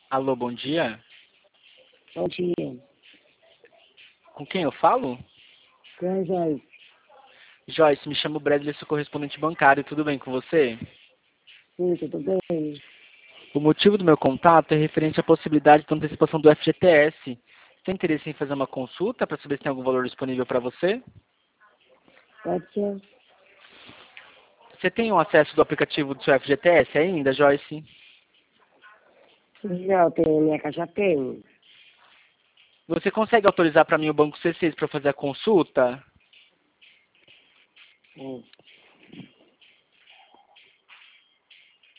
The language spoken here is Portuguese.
Alô, bom dia. Bom dia. Com quem eu falo? Quem é Joyce? Joyce, me chamo Bradley, sou correspondente bancário, tudo bem com você? Sim, tudo bem? O motivo do meu contato é referente à possibilidade de antecipação do FGTS. Você tem interesse em fazer uma consulta para saber se tem algum valor disponível para você? Pode ser? Você tem o acesso do aplicativo do seu FGTS ainda, Joyce? Não, tem, minha casa tem. Você consegue autorizar para mim o Banco C6 para fazer a consulta? Sim.